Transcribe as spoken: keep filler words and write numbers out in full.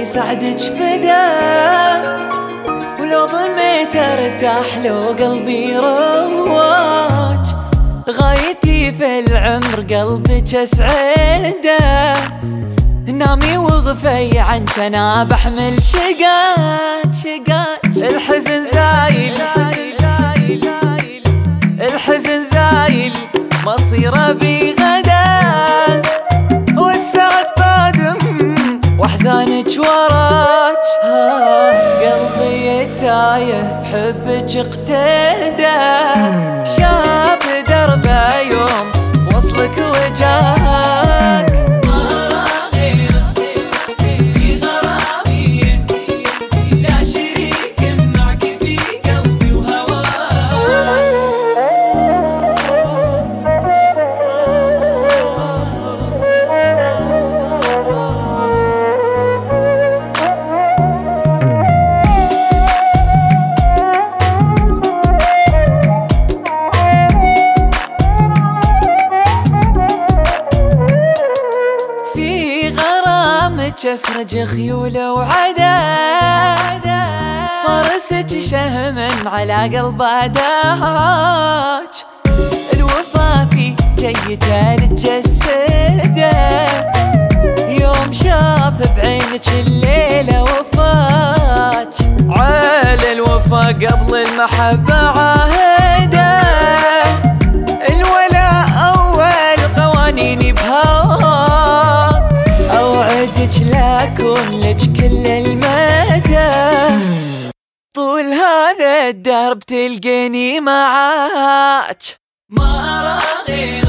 سعدك فدا، ولو ضميت ارتاح لو قلبي رواج. غايتي في العمر قلبك اسعده، نامي وغفي عنك انا بحمل شقات شقات. الحزن زايل الحزن زايل مصيره بغدا، والسعد قادم واحزانك وراك. قلبي تايه بحبك اقتدى، شاب دربه يوم وصلك وجاك. اسرج خيوله وعدا، فرست شهم على قلبه داج. الوفا في جيته لتجسده، يوم شاف بعينك الليله وفات. عال الوفا قبل المحبه عاهده، الولاء اول قوانيني بهواك. اوعدك لاكون لك كل المدى، طول هذا الدرب تلقيني معاك. ما ارى غير